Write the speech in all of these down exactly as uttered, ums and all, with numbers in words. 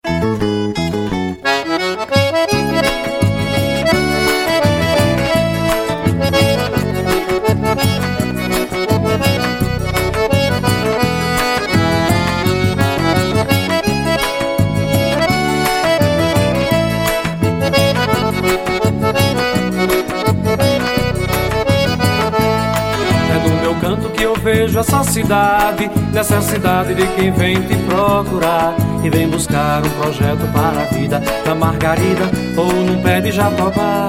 Vejo essa cidade, necessidade de quem vem te procurar e vem buscar um projeto para a vida, na Margarida ou num pé de jatobá.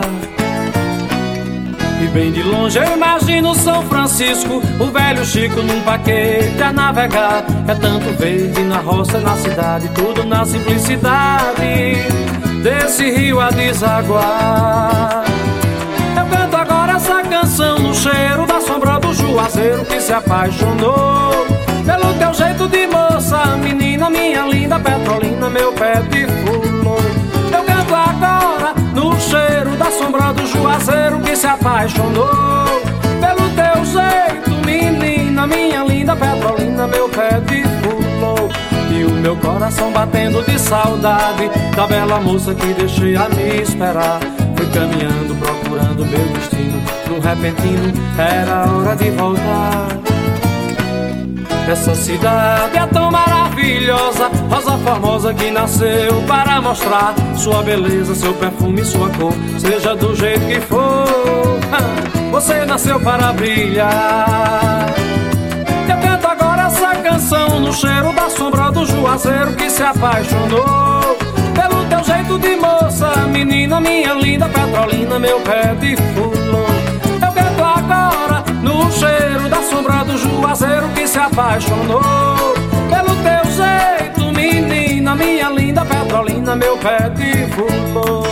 E bem de longe eu imagino São Francisco, o velho Chico num paquete a navegar. É tanto verde na roça, na cidade, tudo na simplicidade desse rio a desaguar. Eu canto agora essa canção no cheiro da sombra do juazeiro que se apaixonou pelo teu jeito de moça, menina minha linda Petrolina, meu pé de fulô. Eu canto agora no cheiro da sombra do juazeiro que se apaixonou pelo teu jeito, menina minha linda Petrolina, meu pé de fulô. E o meu coração batendo de saudade da bela moça que deixei a me esperar. Fui caminhando procurando meu destino, num repentino era hora de voltar. Essa cidade é tão maravilhosa, rosa formosa que nasceu para mostrar sua beleza, seu perfume, sua cor, seja do jeito que for, você nasceu para brilhar. Eu canto agora essa canção no cheiro da sombra do juazeiro que se apaixonou pelo teu jeito de moça, menina minha linda Petrolina, meu pé de fulô. Eu canto agora no cheiro da sombra do juazeiro que se apaixonou pelo teu jeito, menina minha linda Petrolina, meu pé de fulô.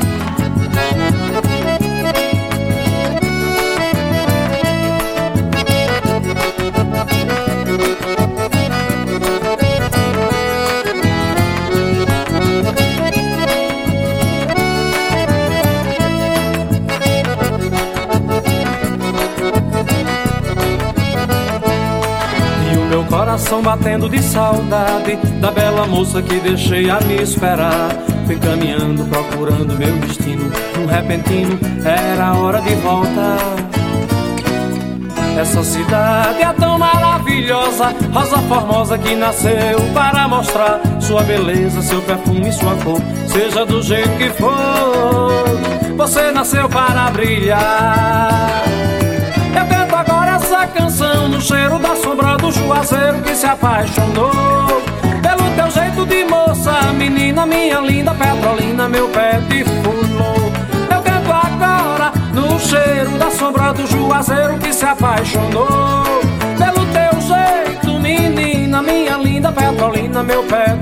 Coração batendo de saudade da bela moça que deixei a me esperar. Fui caminhando procurando meu destino, num repentino era hora de voltar. Essa cidade é tão maravilhosa, rosa formosa que nasceu para mostrar sua beleza, seu perfume, sua cor, seja do jeito que for, você nasceu para brilhar. Eu canto agora essa canção no cheiro da sombra do juazeiro que se apaixonou pelo teu jeito de moça, menina minha linda Petrolina, meu pé de fulô. Eu canto agora no cheiro da sombra do juazeiro que se apaixonou pelo teu jeito, menina minha linda Petrolina, meu pé